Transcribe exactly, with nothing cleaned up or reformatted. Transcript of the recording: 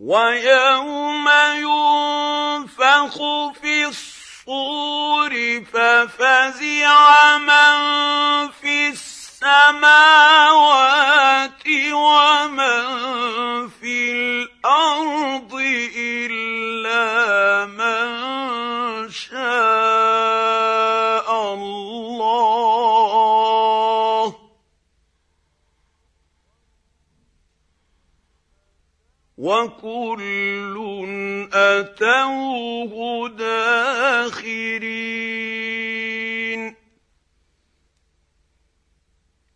ويوم ينفخ في الصور ففزع من في السماوات ومن في الأرض إلا من شاء الله وكل أتوه داخرين.